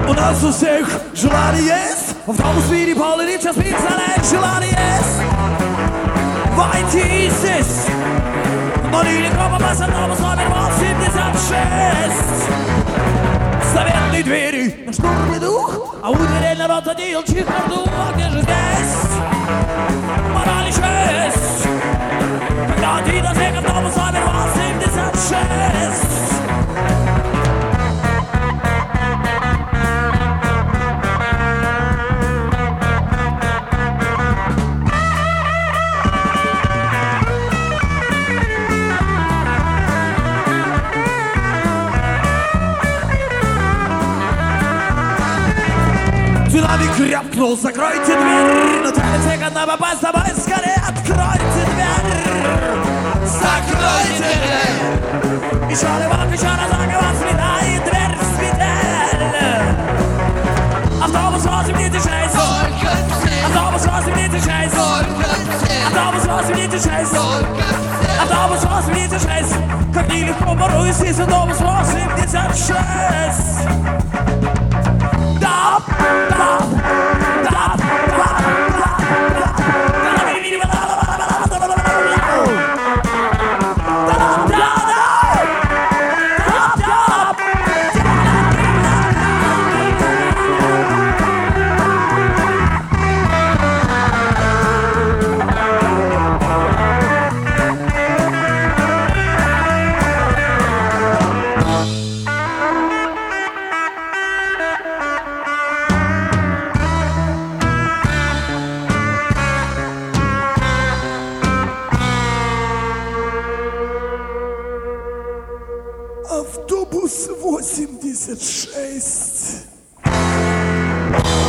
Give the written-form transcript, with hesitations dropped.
У нас у всех желание есть, в автобус переполнен, сейчас представляет желание есть. Войти здесь, но нелегко попасть в автобус номер 86. Заветные двери, на штурмный дух, а у дверей народ одел чехарду. А где же здесь мораль и честь, когда ты до всех автобус номер 86? Динамик рявкнул, закройте дверь, но тянется одна попасть, давай скорее откройте дверь. Закройте дверь. Еще рывок, еще разок, и вас слетает дверь в свитель. Автобус 86. Автобус 86. Автобус 86. Автобус 86. Как нелегко порой здесь автобус 86. Автобус 86.